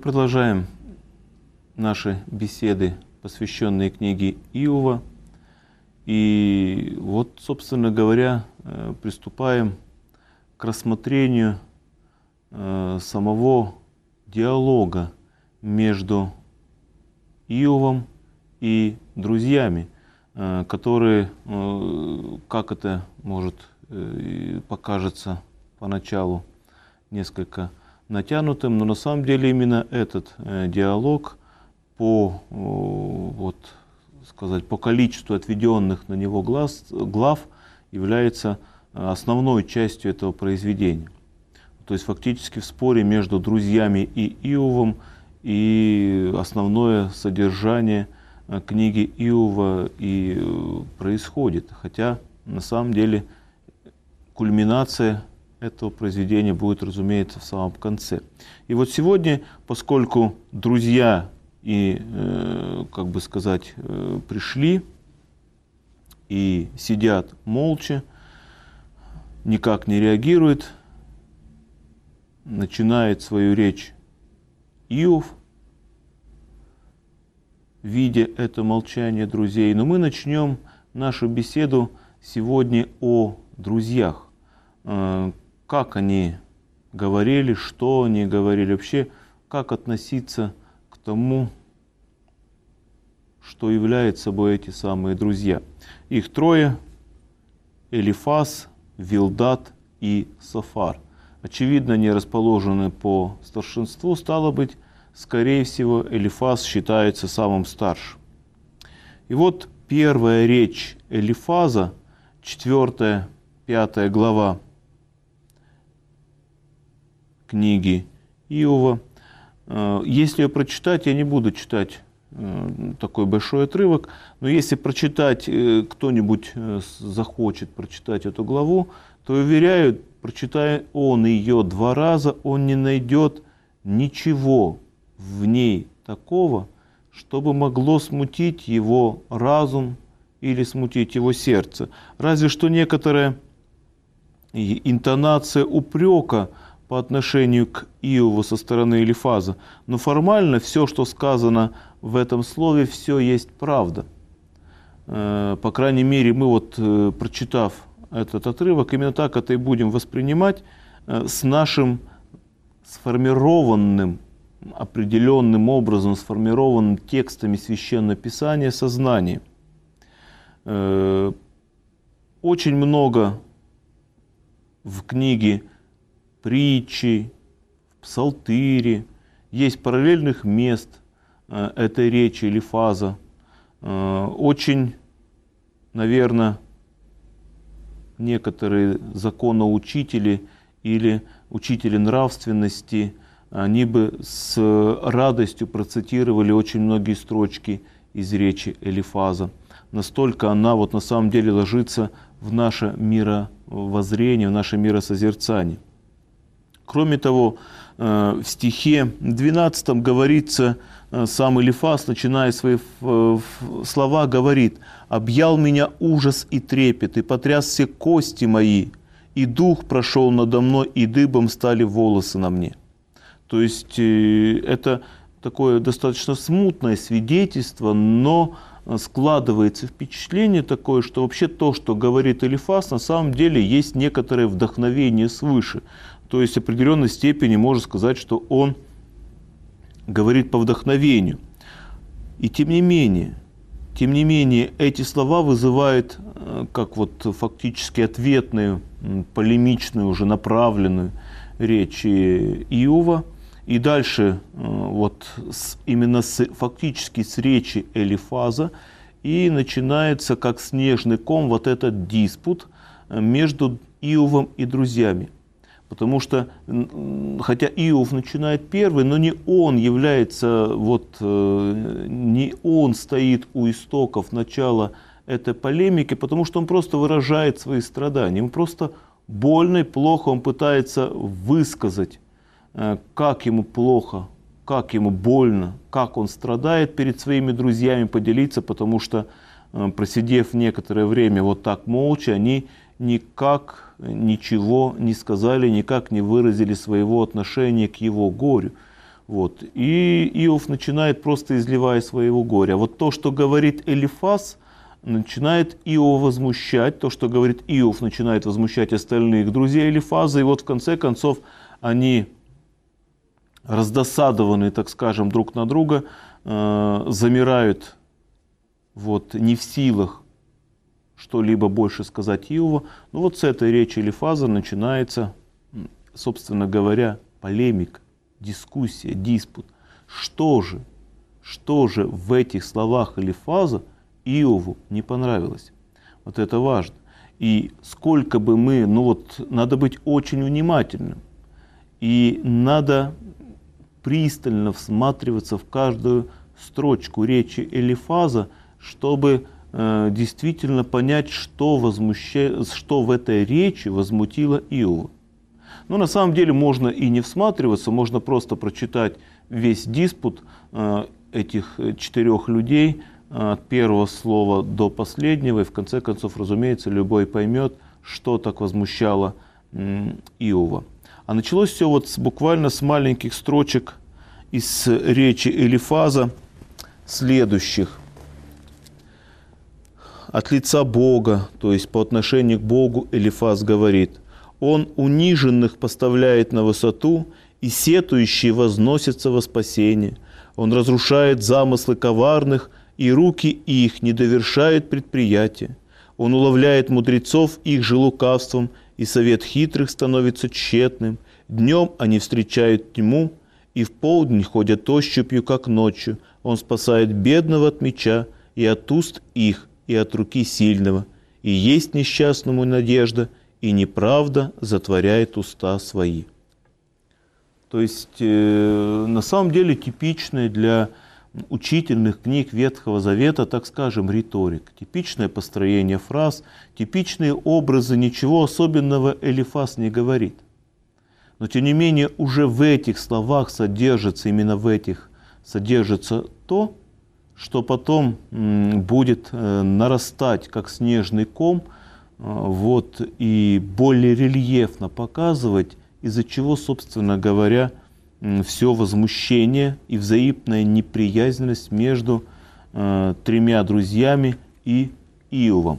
продолжаем наши беседы, посвященные книге Иова. И вот, собственно говоря, приступаем к рассмотрению самого диалога между Иовом и друзьями, которые, как это может покажется поначалу, несколько натянутым, но на самом деле именно этот диалог по количеству отведенных на него глав является основной частью этого произведения. То есть фактически в споре между друзьями и Иовом и основное содержание книги Иова и происходит. Хотя на самом деле кульминация этого произведения будет, разумеется, в самом конце. И вот сегодня, поскольку друзья пришли и сидят молча, никак не реагируют, начинает свою речь Иов, видя это молчание друзей. Но мы начнем нашу беседу сегодня о друзьях. Как они говорили, что они говорили, вообще, как относиться к тому, что являются собой эти самые друзья. Их трое: Элифаз, Вилдат и Софар. Очевидно, они расположены по старшинству, стало быть, скорее всего, Элифаз считается самым старшим. И вот первая речь Элифаза, 4-5 глава книги Иова. Если ее прочитать, я не буду читать такой большой отрывок, но если прочитать, кто-нибудь захочет прочитать эту главу, то, уверяю, прочитая он ее 2 раза, он не найдет ничего в ней такого, чтобы могло смутить его разум или смутить его сердце. Разве что некоторая интонация упрека по отношению к Иову со стороны Элифаза. Но формально все, что сказано в этом слове, все есть правда. По крайней мере, мы прочитав этот отрывок, именно так это и будем воспринимать с нашим сформированным, определенным образом сформированным текстами Священного Писания сознанием. Очень много в книге Притчи, в Псалтыре есть параллельных мест этой речи Элифаза. Очень, наверное, некоторые законоучители или учители нравственности, они бы с радостью процитировали очень многие строчки из речи Элифаза. Настолько она на самом деле ложится в наше мировоззрение, в наше миросозерцание. Кроме того, в стихе 12 говорится, сам Элифаз, начиная свои слова, говорит: «Объял меня ужас и трепет, и потряс все кости мои, и дух прошел надо мной, и дыбом стали волосы на мне». То есть это такое достаточно смутное свидетельство, но складывается впечатление такое, что вообще то, что говорит Элифаз, на самом деле есть некоторое вдохновение свыше. То есть в определенной степени можно сказать, что он говорит по вдохновению. И тем не менее, эти слова вызывают как фактически ответную, полемичную, уже направленную речь Иова. И дальше фактически с речи Элифаза и начинается как снежный ком этот диспут между Иовом и друзьями. Потому что, хотя Иов начинает первый, но не он является, не он стоит у истоков начала этой полемики, потому что он просто выражает свои страдания. Ему просто больно и плохо, он пытается высказать, как ему плохо, как ему больно, как он страдает перед своими друзьями, поделиться, потому что, просидев некоторое время так молча, они никак ничего не сказали, никак не выразили своего отношения к его горю. Вот. И Иов начинает, просто изливая своего горя. Вот то, что говорит Элифаз, начинает Иова возмущать. То, что говорит Иов, начинает возмущать остальных друзей Элифаза. И вот в конце концов они, раздосадованные, так скажем, друг на друга, замирают, вот, не в силах что-либо больше сказать Иову. Ну вот с этой речи Элифаза начинается, собственно говоря, полемика, дискуссия, диспут. Что же в этих словах Элифаза Иову не понравилось? Вот это важно. И сколько бы мы, надо быть очень внимательным. И надо пристально всматриваться в каждую строчку речи Элифаза, чтобы действительно понять, что в этой речи возмутило Иова. Но на самом деле можно и не всматриваться, можно просто прочитать весь диспут этих 4 людей от первого слова до последнего, и в конце концов, разумеется, любой поймет, что так возмущало Иова. А началось все буквально с маленьких строчек из речи Элифаза, следующих. От лица Бога, то есть по отношению к Богу, Элифаз говорит: «Он униженных поставляет на высоту, и сетующие возносятся во спасение. Он разрушает замыслы коварных, и руки их не довершают предприятия. Он уловляет мудрецов их же лукавством, и совет хитрых становится тщетным. Днем они встречают тьму, и в полдень ходят ощупью, как ночью. Он спасает бедного от меча, и от уст их, и от руки сильного. И есть несчастному надежда, и неправда затворяет уста свои». То есть, на самом деле, типичная для учительных книг Ветхого Завета, так скажем, риторика. Типичное построение фраз, типичные образы, ничего особенного Элифаз не говорит. Но, тем не менее, уже в этих словах содержится, именно в этих содержится то, что потом будет нарастать, как снежный ком, и более рельефно показывать, из-за чего, собственно говоря, все возмущение и взаимная неприязненность между 3 друзьями и Иовом.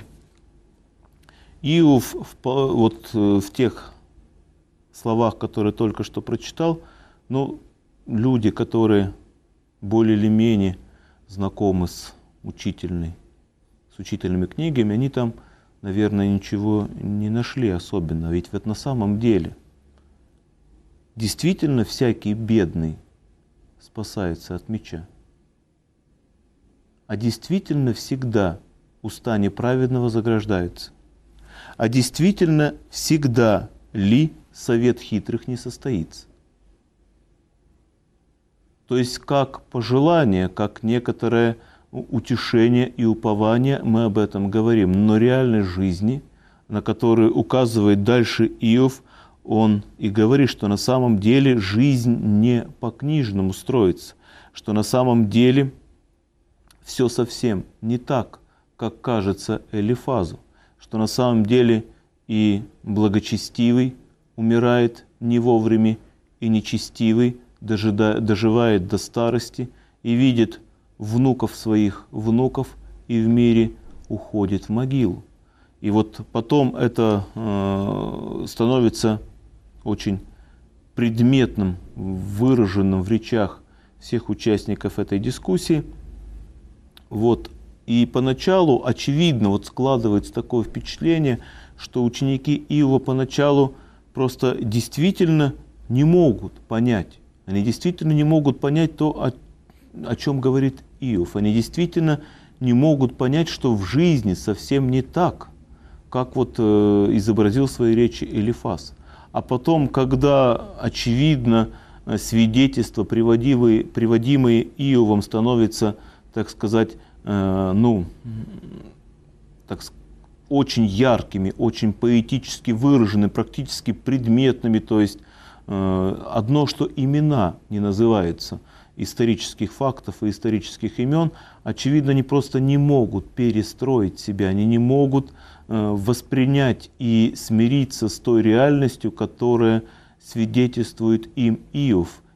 Иов в тех словах, которые только что прочитал, люди, которые более или менее знакомы с учительными книгами, они там, наверное, ничего не нашли особенного. Ведь на самом деле действительно всякий бедный спасается от меча. А действительно всегда уста неправедного заграждаются. А действительно всегда ли совет хитрых не состоится? То есть как пожелание, как некоторое утешение и упование, мы об этом говорим. Но реальной жизни, на которую указывает дальше Иов, он и говорит, что на самом деле жизнь не по-книжному строится, что на самом деле все совсем не так, как кажется Элифазу, что на самом деле и благочестивый умирает не вовремя, и нечестивый доживает до старости и видит своих внуков, и в мире уходит в могилу. И потом это становится очень предметным, выраженным в речах всех участников этой дискуссии. И поначалу, очевидно, складывается такое впечатление, что ученики Иова поначалу просто действительно не могут понять. Они действительно не могут понять то, о чем говорит Иов. Они действительно не могут понять, что в жизни совсем не так, как изобразил в своей речи Элифаз. А потом, когда, очевидно, свидетельства, приводимые Иовом, становятся, так сказать, очень яркими, очень поэтически выраженными, практически предметными, то есть одно, что имена не называются исторических фактов и исторических имен, очевидно, они просто не могут перестроить себя, они не могут воспринять и смириться с той реальностью, которая свидетельствует им Иов.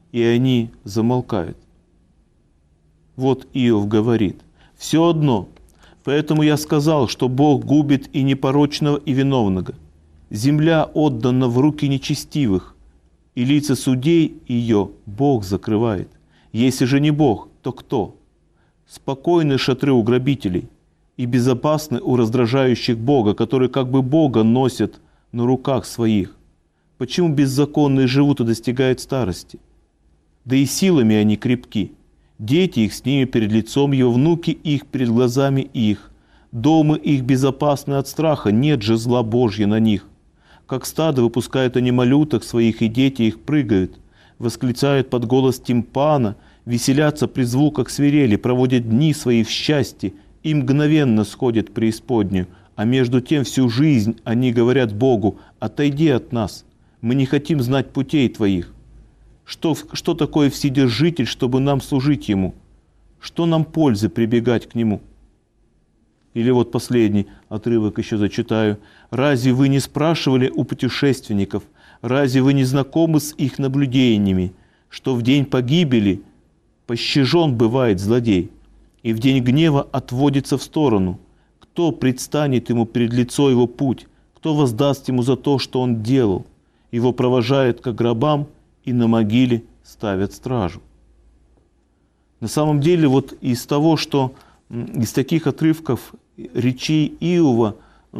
и они замолкают. Вот Иов говорит: «Все одно, поэтому я сказал, что Бог губит и непорочного, и виновного. Земля отдана в руки нечестивых, и лица судей ее Бог закрывает. Если же не Бог, то кто? Спокойны шатры у грабителей и безопасны у раздражающих Бога, которые как бы Бога носят на руках своих. Почему беззаконные живут и достигают старости? Да и силами они крепки. Дети их с ними перед лицом его, внуки их перед глазами их. Дома их безопасны от страха, нет же зла Божья на них. Как стадо выпускают они малюток своих, и дети их прыгают, восклицают под голос тимпана, веселятся при звуках свирели, проводят дни свои в счастье, и мгновенно сходят в преисподнюю, а между тем всю жизнь они говорят Богу: «Отойди от нас, мы не хотим знать путей Твоих». Что такое Вседержитель, чтобы нам служить Ему? Что нам пользы прибегать к Нему? Или вот последний отрывок еще зачитаю. «Разве вы не спрашивали у путешественников, разве вы не знакомы с их наблюдениями, что в день погибели пощажен бывает злодей, и в день гнева отводится в сторону? Кто предстанет ему перед лицо его путь? Кто воздаст ему за то, что он делал? Его провожают к гробам, и на могиле ставят стражу». На самом деле, вот из того, что из таких отрывков речей Иова,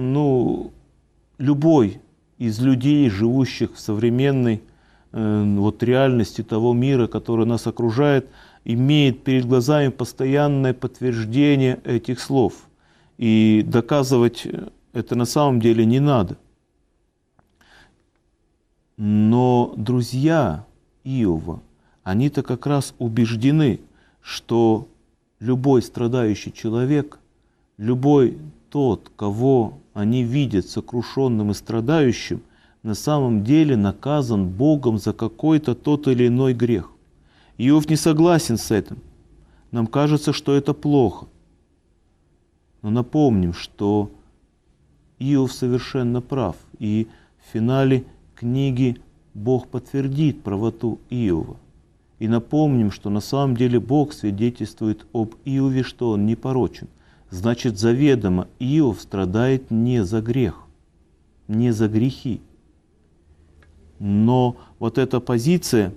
любой из людей, живущих в современной реальности того мира, который нас окружает, имеет перед глазами постоянное подтверждение этих слов. И доказывать это на самом деле не надо. Но друзья Иова, они-то как раз убеждены, что любой страдающий человек, любой тот, кого они видят сокрушенным и страдающим, на самом деле наказан Богом за какой-то тот или иной грех. Иов не согласен с этим. Нам кажется, что это плохо. Но напомним, что Иов совершенно прав. И в финале книги Бог подтвердит правоту Иова. И напомним, что на самом деле Бог свидетельствует об Иове, что он непорочен. Значит, заведомо Иов страдает не за грех, не за грехи. Но вот эта позиция,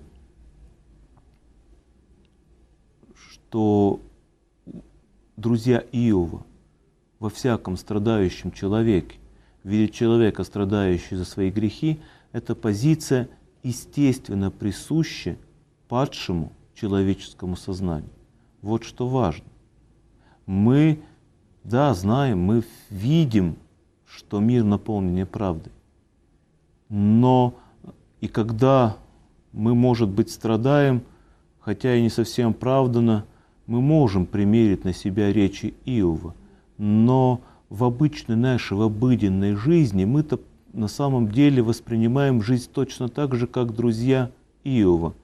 что друзья Иова во всяком страдающем человеке видят человека, страдающего за свои грехи, эта позиция естественно присуща падшему человеческому сознанию. Вот что важно. Мы, знаем, мы видим, что мир наполнен неправдой. Но и когда мы, может быть, страдаем, хотя и не совсем оправданно, мы можем примерить на себя речи Иова. Но в обычной нашей, в обыденной жизни мы-то на самом деле воспринимаем жизнь точно так же, как друзья Иова.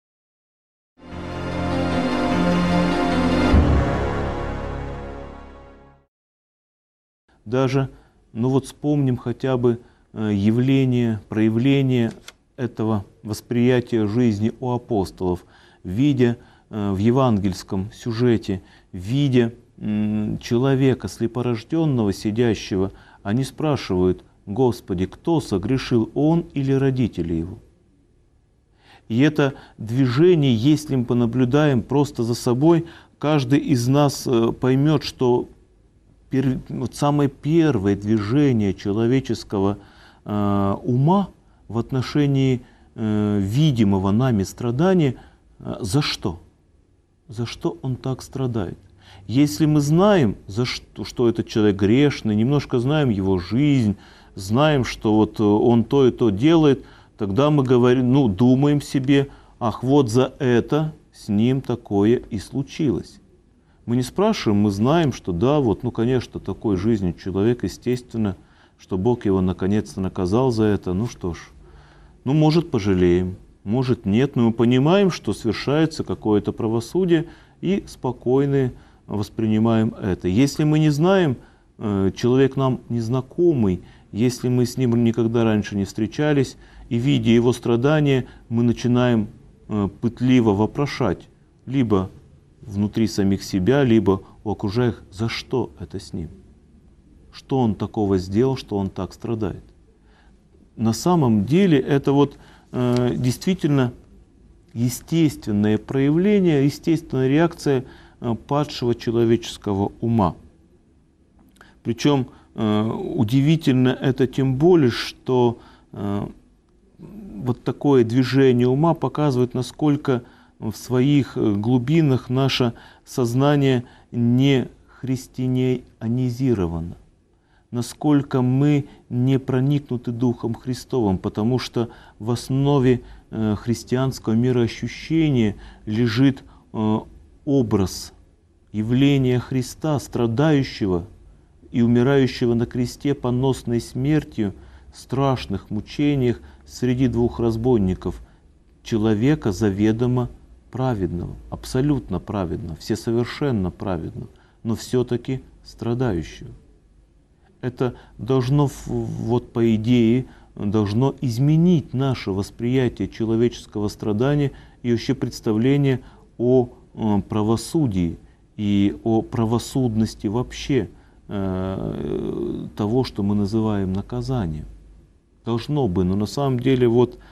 Даже, вспомним хотя бы явление, проявление этого восприятия жизни у апостолов, видя в евангельском сюжете, видя человека слепорожденного, сидящего, они спрашивают: «Господи, кто согрешил, он или родители его?» И это движение, если мы понаблюдаем просто за собой, каждый из нас поймет, что самое первое движение человеческого ума в отношении видимого нами страдания — за что? За что он так страдает? Если мы знаем, что этот человек грешный, немножко знаем его жизнь, знаем, что он то и то делает, тогда мы говорим, думаем себе: ах, вот за это с ним такое и случилось. Мы не спрашиваем, мы знаем, что конечно, такой жизнью человек, естественно, что Бог его наконец-то наказал за это. Что ж, может, пожалеем, может, нет, но мы понимаем, что совершается какое-то правосудие, и спокойно воспринимаем это. Если мы не знаем, человек нам незнакомый, если мы с ним никогда раньше не встречались, и видя его страдания, мы начинаем пытливо вопрошать либо внутри самих себя, либо у окружающих, за что это с ним? Что он такого сделал, что он так страдает? На самом деле это действительно естественное проявление, естественная реакция падшего человеческого ума. Причем удивительно это тем более, что вот такое движение ума показывает, насколько в своих глубинах наше сознание не христианизировано, насколько мы не проникнуты Духом Христовым, потому что в основе христианского мироощущения лежит образ явления Христа, страдающего и умирающего на кресте поносной смертью, в страшных мучениях среди двух разбойников, человека заведомо праведного, абсолютно праведного, всесовершенно праведного, но все-таки страдающего. Это должно, по идее, должно изменить наше восприятие человеческого страдания и вообще представление о правосудии и о правосудности вообще того, что мы называем наказанием. Должно бы, но на самом деле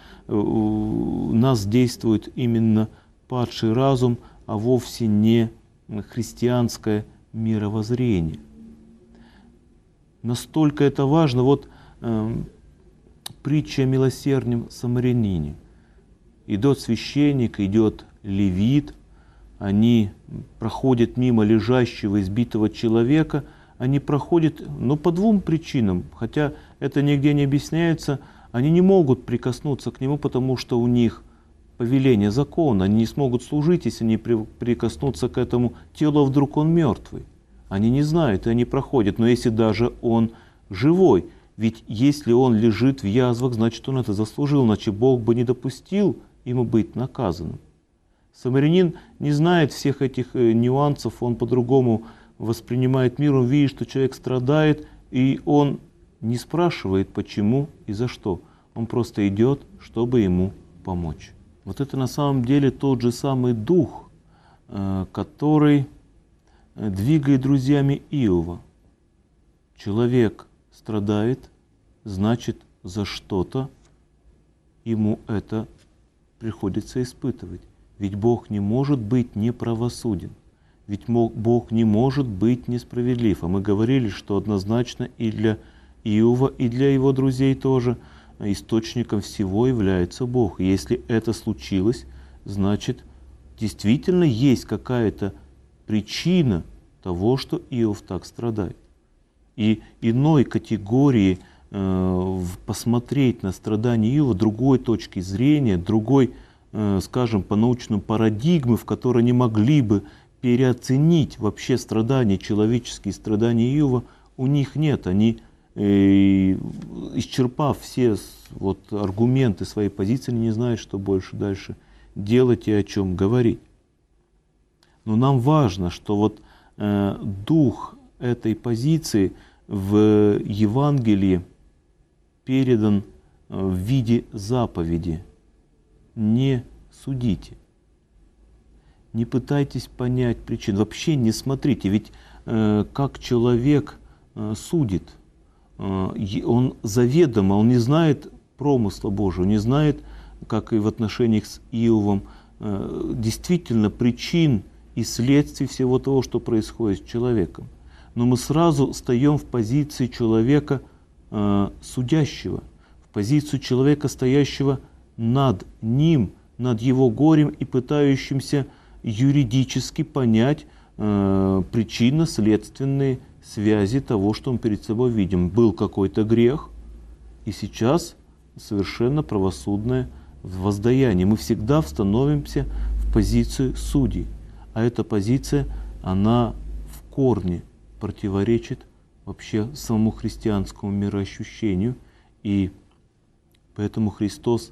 нас действует именно падший разум, а вовсе не христианское мировоззрение. Настолько это важно. Притча о милосердном самарянине. Идет священник, идет левит, они проходят мимо лежащего избитого человека, они проходят, по двум причинам, хотя это нигде не объясняется, они не могут прикоснуться к нему, потому что у них повеление закона, они не смогут служить, если не прикоснуться к этому телу, вдруг он мертвый. Они не знают, и они проходят, но если даже он живой, ведь если он лежит в язвах, значит он это заслужил, иначе Бог бы не допустил ему быть наказанным. Самарянин не знает всех этих нюансов, он по-другому воспринимает мир, он видит, что человек страдает, и он не спрашивает, почему и за что. Он просто идет, чтобы ему помочь. Это на самом деле тот же самый дух, который двигает друзьями Иова. Человек страдает, значит, за что-то ему это приходится испытывать. Ведь Бог не может быть неправосуден. Ведь Бог не может быть несправедлив. А мы говорили, что однозначно и для Иова, и для его друзей тоже источником всего является Бог. И если это случилось, значит, действительно есть какая-то причина того, что Иов так страдает. И иной категории посмотреть на страдания Иова, другой точки зрения, другой, скажем, по научному парадигмы, в которой не могли бы переоценить вообще страдания, человеческие страдания Иова, у них нет. Они, исчерпав все аргументы своей позиции, не знают, что больше дальше делать и о чем говорить. Но нам важно, что дух этой позиции в Евангелии передан в виде заповеди. Не судите. Не пытайтесь понять причин. Вообще не смотрите. Ведь как человек судит, он заведомо, он не знает промысла Божьего, не знает, как и в отношениях с Иовом, действительно причин и следствий всего того, что происходит с человеком. Но мы сразу встаем в позиции человека судящего, в позицию человека, стоящего над ним, над его горем и пытающимся юридически понять причинно-следственные связи того, что мы перед собой видим. Был какой-то грех, и сейчас совершенно правосудное воздаяние. Мы всегда становимся в позицию судей. А эта позиция, она в корне противоречит вообще самому христианскому мироощущению. И поэтому Христос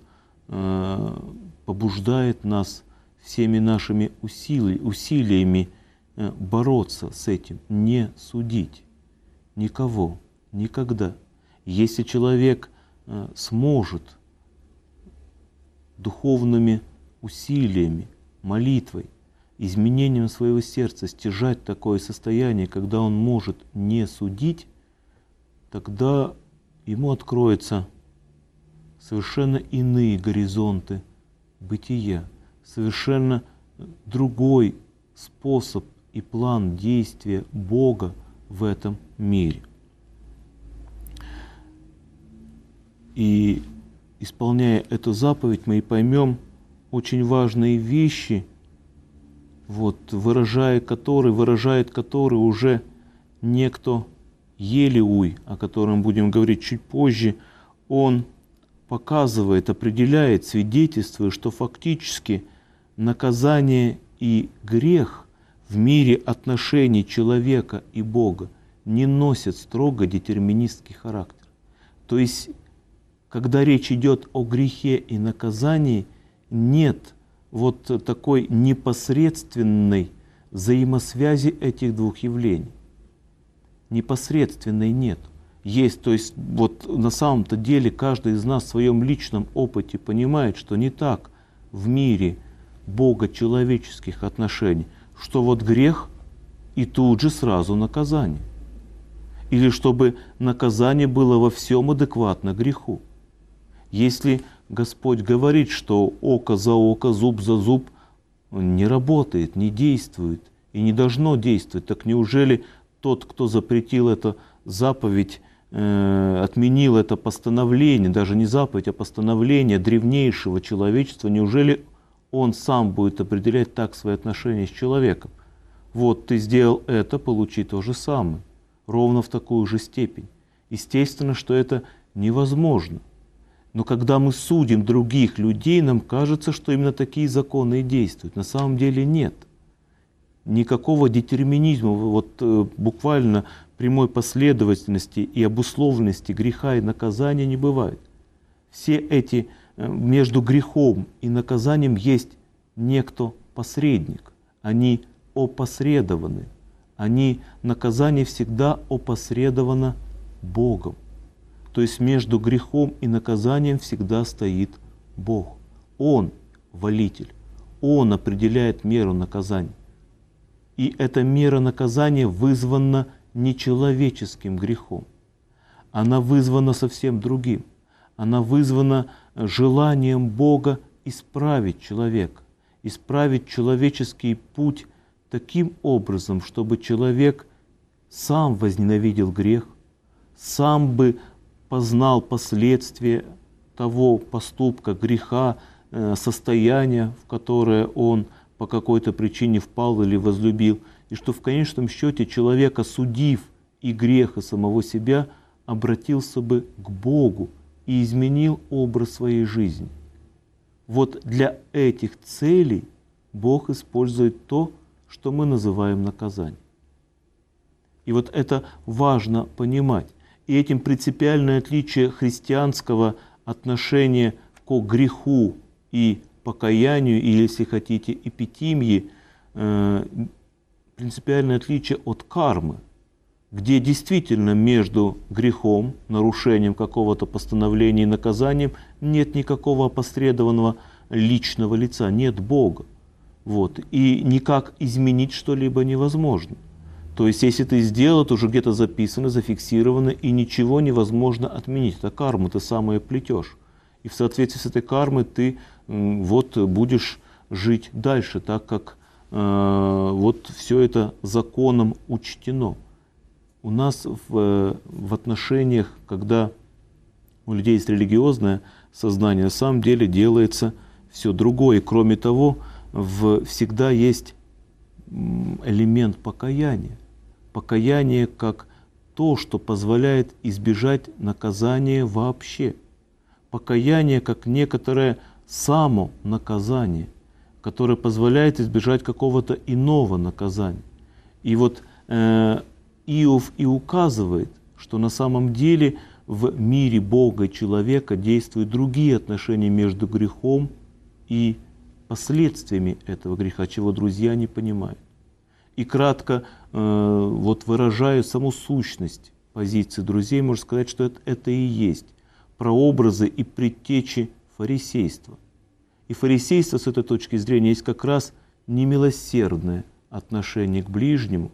побуждает нас всеми нашими усилиями бороться с этим, не судить никого, никогда. Если человек сможет духовными усилиями, молитвой, изменением своего сердца стяжать такое состояние, когда он может не судить, тогда ему откроются совершенно иные горизонты бытия, совершенно другой способ и план действия Бога в этом мире. И исполняя эту заповедь, мы и поймем очень важные вещи, выражает которые уже некто Елеуй, о котором будем говорить чуть позже, он показывает, определяет, свидетельствует, что фактически наказание и грех в мире отношений человека и Бога не носят строго детерминистский характер. То есть, когда речь идет о грехе и наказании, нет такой непосредственной взаимосвязи этих двух явлений. Непосредственной нет. Есть, то есть на самом-то деле каждый из нас в своем личном опыте понимает, что не так в мире бого-человеческих отношений, что грех и тут же сразу наказание. Или чтобы наказание было во всем адекватно греху. Если Господь говорит, что око за око, зуб за зуб, он не работает, не действует и не должно действовать, так неужели тот, кто запретил эту заповедь, отменил это постановление, даже не заповедь, а постановление древнейшего человечества, неужели он сам будет определять так свои отношения с человеком? Ты сделал это, получи то же самое, ровно в такую же степень. Естественно, что это невозможно. Но когда мы судим других людей, нам кажется, что именно такие законы и действуют. На самом деле нет. Никакого детерминизма, буквально прямой последовательности и обусловленности греха и наказания не бывает. Все эти, между грехом и наказанием есть некто посредник. Они опосредованы. Наказание всегда опосредовано Богом. То есть между грехом и наказанием всегда стоит Бог. Он волитель, Он определяет меру наказания. И эта мера наказания вызвана не человеческим грехом. Она вызвана совсем другим. Она вызвана желанием Бога исправить человека, исправить человеческий путь таким образом, чтобы человек сам возненавидел грех, сам бы познал последствия того поступка, греха, состояния, в которое он по какой-то причине впал или возлюбил, и что в конечном счете человек, осудив и грех, и самого себя, обратился бы к Богу и изменил образ своей жизни. Для этих целей Бог использует то, что мы называем наказанием. И это важно понимать. И этим принципиальное отличие христианского отношения к греху и покаянию, или, если хотите, эпитимии, принципиальное отличие от кармы, где действительно между грехом, нарушением какого-то постановления и наказанием нет никакого опосредованного личного лица, нет Бога. И никак изменить что-либо невозможно. То есть, если ты сделал, это уже где-то записано, зафиксировано, и ничего невозможно отменить. Это карму ты сам ее плетешь. И в соответствии с этой кармой ты будешь жить дальше, так как все это законом учтено. У нас в отношениях, когда у людей есть религиозное сознание, на самом деле делается все другое. Кроме того, всегда есть элемент покаяния. Покаяние как то, что позволяет избежать наказания вообще. Покаяние как некоторое самонаказание, которое позволяет избежать какого-то иного наказания. И Иов и указывает, что на самом деле в мире Бога и человека действуют другие отношения между грехом и последствиями этого греха, чего друзья не понимают. И кратко выражая саму сущность позиции друзей, можно сказать, что это и есть прообразы и предтечи фарисейства. И фарисейство с этой точки зрения есть как раз немилосердное отношение к ближнему.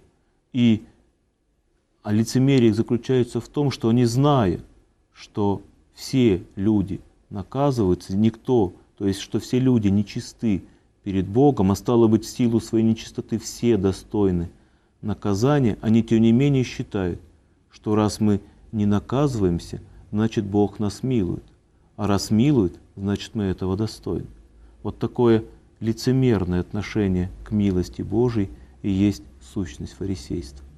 А лицемерие заключается в том, что они, зная, что все люди наказываются, никто, то есть что все люди нечисты перед Богом, а стало быть, в силу своей нечистоты все достойны наказания, они тем не менее считают, что раз мы не наказываемся, значит Бог нас милует. А раз милует, значит мы этого достойны. Вот такое лицемерное отношение к милости Божией и есть сущность фарисейства.